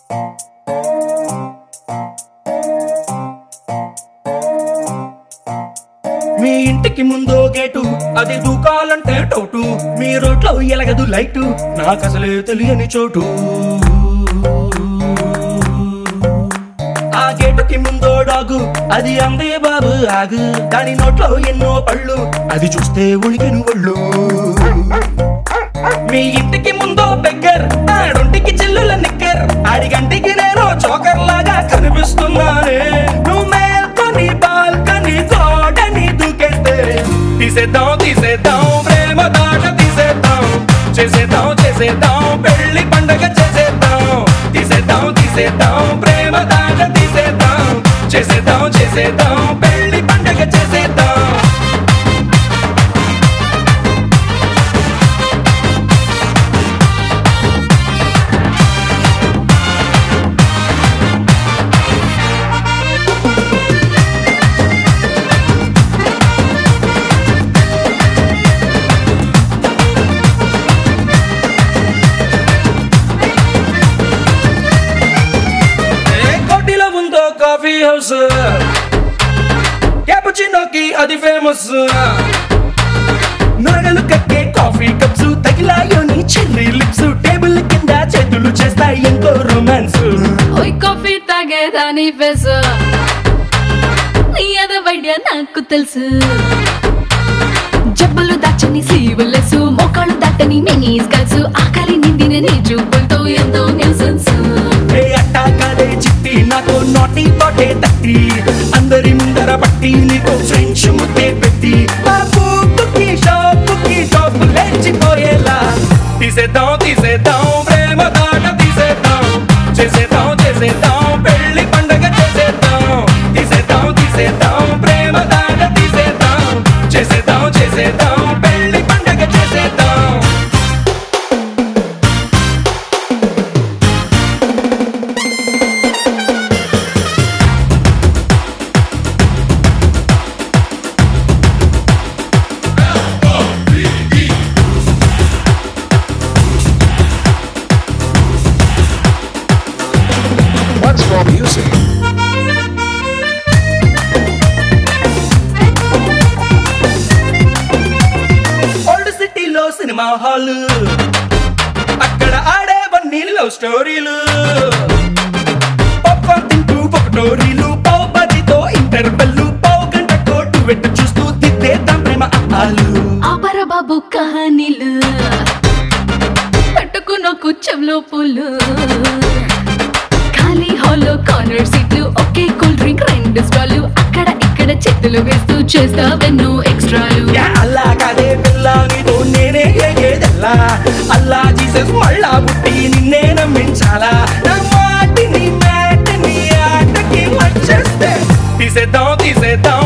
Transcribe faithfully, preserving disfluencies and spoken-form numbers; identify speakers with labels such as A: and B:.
A: మీ ఇంటికి ముందో గేటు అది దూకాలంటే టోటు మీ రోడ్లో ఎలగదు లైటు నాకసలే తెలియని చోటు ఆ గేటుకి ముందో డాగు అది అందే బాబు ఆగు దాని నోట్లో ఎన్నో పళ్ళు అది చూస్తే ఉణికెను ఒళ్ళు మీ ఇంటికి ముందో బెగ్గర్ ఆడొంటికి చిల్లుల నిక్కర్ ఆడిగంటికి నేను చోకర్ లాగా కనిపిస్తున్నానే నువ్వు మేల్కొని బాల్కని గోడని దూకేస్తే తీసేద్దాం తీసేద్దాం ప్రేమ దాట తీసేద్దాం చేసేద్దాం చేసేద్దాం పెళ్లి పండగ చేసేద్దాం తీసేద్దాం తీసేద్దాం ప్రేమ దాట తీసేద్దాం చేసేద్దాం చేసేద్దాం పెళ్లి పండగ చేసేద్దాం కాఫీ హౌస్ క్యాపుచినోకి అది ఫేమస్ నొరగలు కక్కే కాఫీ కప్స్ తగిలాయోని చెర్రీ లిప్స్ టేబుల్ కింద చేతులు చేస్తాయి ఇంకో రొమాన్స్
B: ఓయ్ కాఫీ తాగేదాని ఫేస్ నీ అద వైద్య నాకు తెలుసు జబ్బులు దాచని సీవులెసు మోకాళ్ళు దాటని మినీస్ కల్సు ఆకలి నిండిన నీ చూపులతో ఎంతో న్యూసెన్స్
A: అట్టాకాలే చిట్టి నాకు నోటి తోటే తట్టి అందరి ముందర పట్టి నీకు ఫ్రెంచ్ ముద్దే పెట్టి పూపుకి షాపుకి షాపు లేచిపోయేలా తీసేద్దాం తీసేద్దాం ప్రేమ దాట తీసేద్దాం చేసేద్దాం చేసేద్దాం పెళ్లి పండగ చేసేద్దాం తీసేద్దాం తీసేద్దాం ప్రేమ దాట తీసేద్దాం చేసేద్దాం చేసేద్దాం పెళ్లి పండగ చేసేద్దాం
C: What's more music?
A: ఓల్డ్ సిటీలో సినిమా హాల్ అక్కడ ఆడేవన్నీ లవ్ స్టోరీలు పాప్కార్న్ తింటూ పొకటోరీలు పావు పదితో ఇంటర్వెల్లు పావు గంట కోటు వెట్టు చూస్తూ తిట్టేద్దాం ప్రేమ అప్పాలు
B: ఆపర బాబు కహానీలు పట్టుకున్న కుచ్చంలో పూలు ఖాళీ హాల్లో కార్నర్ సీట్లు ఒకే కూల్ డ్రింక్ రెండు స్టాలు అక్కడ ఇక్కడ చేతులు వేస్తూ చేస్తావెన్నో ఎక్స్ట్రాలు
A: యా అల్లా కాదే పిల్ల నీతో నేనే ఏదేదెల్లా అల్లా జీసస్ మళ్ళా పుట్టి నిన్నే నమ్మించాలా నా మాటిని మ్యాటిని ఆటకి వచ్చేస్తే తీసేద్దాం తీసేద్దాం